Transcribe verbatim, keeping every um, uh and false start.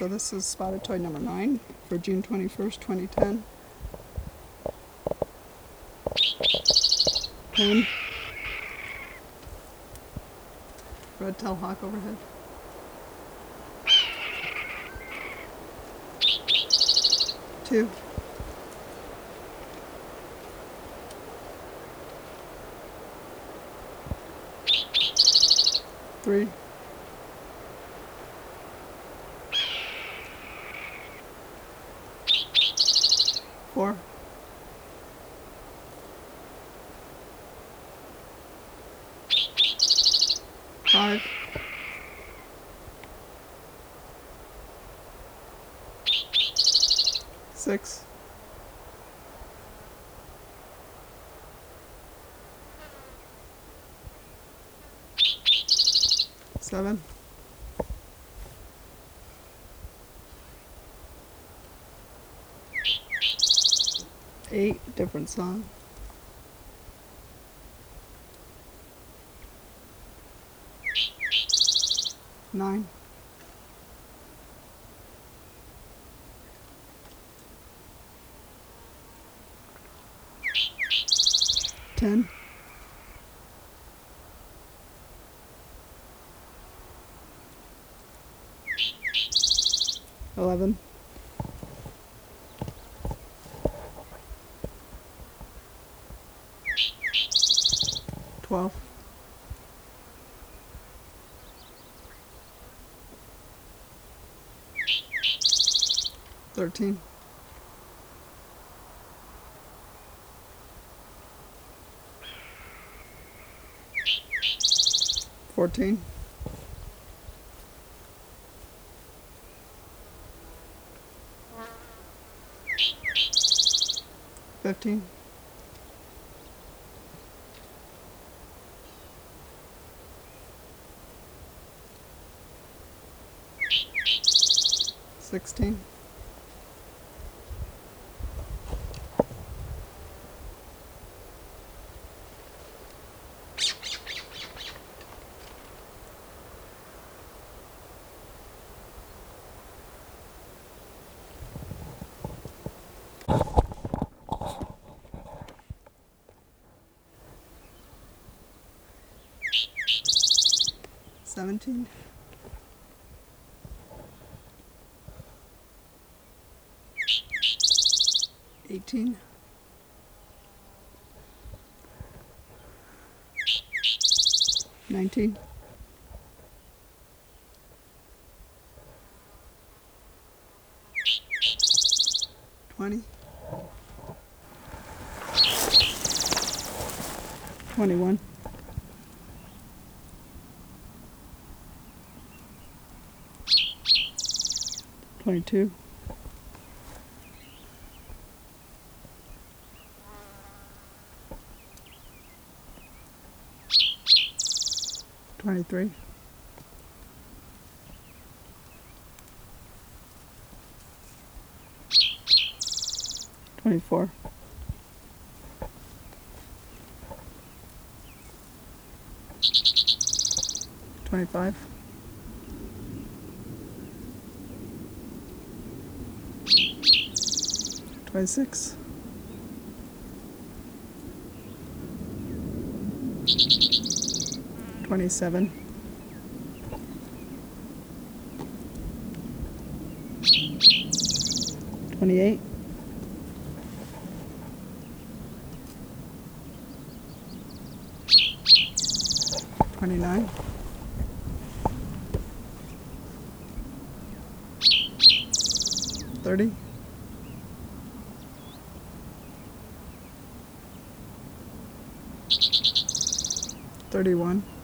So this is spotted toy number nine for June twenty-first, twenty ten. ten. Red-tailed hawk overhead. two. three. four. five. six. seven. eight, different song. nine. ten. eleven. twelve. thirteen. fourteen. fifteen. sixteen. seventeen. eighteen. nineteen. twenty. twenty-one. twenty-two. twenty-three. twenty-four. twenty-five. twenty-six. twenty-seven. twenty-eight. twenty-nine. thirty. thirty-one.